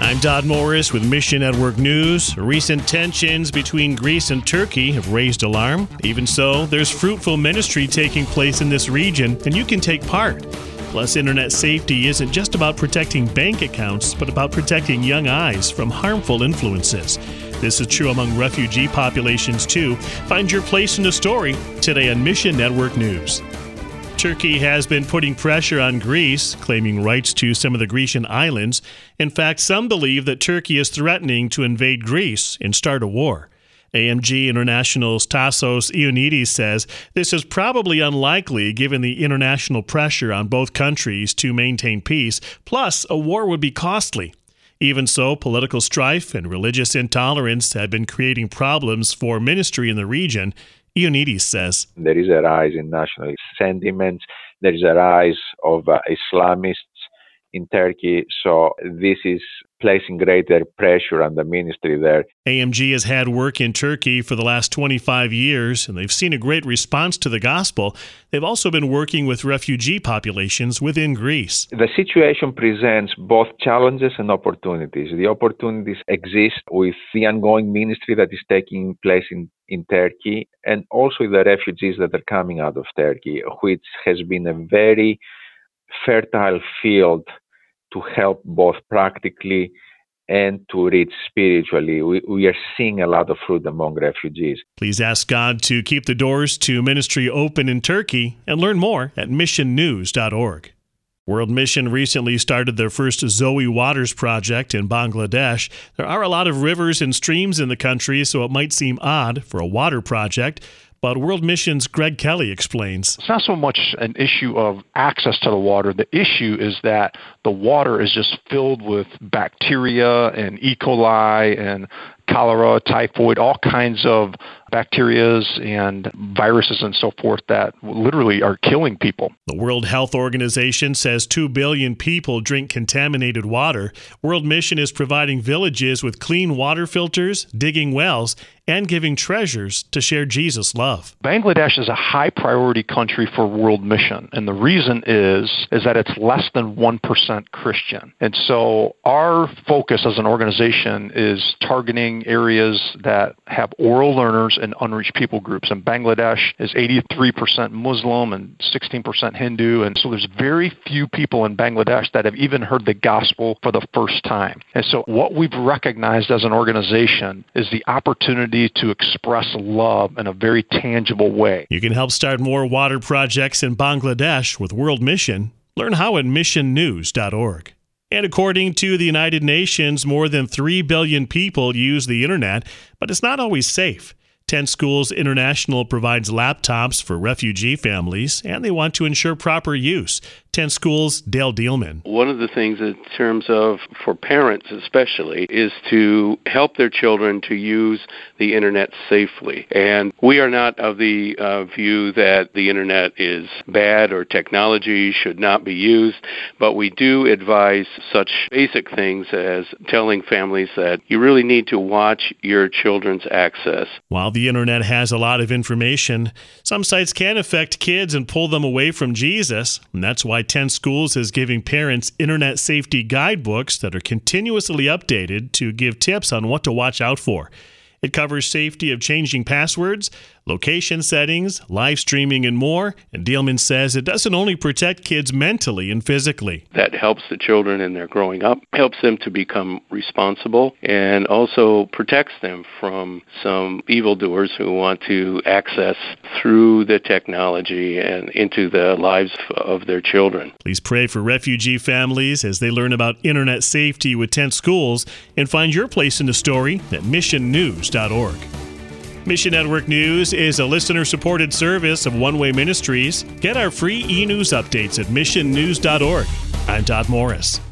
I'm Dodd Morris with Mission Network News. Recent tensions between Greece and Turkey have raised alarm. Even so, there's fruitful ministry taking place in this region, and you can take part. Plus, internet safety isn't just about protecting bank accounts, but about protecting young eyes from harmful influences. This is true among refugee populations, too. Find your place in the story today on Mission Network News. Turkey has been putting pressure on Greece, claiming rights to some of the Grecian islands. In fact, some believe that Turkey is threatening to invade Greece and start a war. AMG International's Tassos Ioannidis says this is probably unlikely given the international pressure on both countries to maintain peace, plus a war would be costly. Even so, political strife and religious intolerance have been creating problems for ministry in the region. Ioannidis says there is a rise in nationalist sentiments. There is a rise of Islamists in Turkey. So this is placing greater pressure on the ministry there. AMG has had work in Turkey for the last 25 years, and they've seen a great response to the gospel. They've also been working with refugee populations within Greece. The situation presents both challenges and opportunities. The opportunities exist with the ongoing ministry that is taking place in Turkey, and also the refugees that are coming out of Turkey, which has been a very fertile field to help both practically and to reach spiritually. We are seeing a lot of fruit among refugees. Please ask God to keep the doors to ministry open in Turkey and learn more at missionnews.org. World Mission recently started their first Zoe Waters project in Bangladesh. There are a lot of rivers and streams in the country, so it might seem odd for a water project. But World Mission's Greg Kelly explains. It's not so much an issue of access to the water. The issue is that the water is just filled with bacteria and E. coli and cholera, typhoid, all kinds of bacterias and viruses and so forth that literally are killing people. The World Health Organization says 2 billion people drink contaminated water. World Mission is providing villages with clean water filters, digging wells, and giving treasures to share Jesus' love. Bangladesh is a high priority country for World Mission, and the reason is that it's less than 1% Christian. And so our focus as an organization is targeting areas that have oral learners and unreached people groups. And Bangladesh is 83% Muslim and 16% Hindu. And so there's very few people in Bangladesh that have even heard the gospel for the first time. And so what we've recognized as an organization is the opportunity to express love in a very tangible way. You can help start more water projects in Bangladesh with World Mission. Learn how at missionnews.org. And according to the United Nations, more than 3 billion people use the internet, but it's not always safe. 10 Schools International provides laptops for refugee families, and they want to ensure proper use. 10 Schools, Dale Dealman. One of the things in terms of, for parents especially, is to help their children to use the internet safely. And we are not of the view that the internet is bad or technology should not be used, but we do advise such basic things as telling families that you really need to watch your children's access. While the internet has a lot of information, some sites can affect kids and pull them away from Jesus, and that's why 10 Schools is giving parents internet safety guidebooks that are continuously updated to give tips on what to watch out for. It covers safety of changing passwords, location settings, live streaming, and more. And Dealman says it doesn't only protect kids mentally and physically. That helps the children in their growing up, helps them to become responsible, and also protects them from some evildoers who want to access through the technology and into the lives of their children. Please pray for refugee families as they learn about internet safety with 10 Schools and find your place in the story at missionnews.org. Mission Network News is a listener-supported service of One Way Ministries. Get our free e-news updates at missionnews.org. I'm Dodd Morris.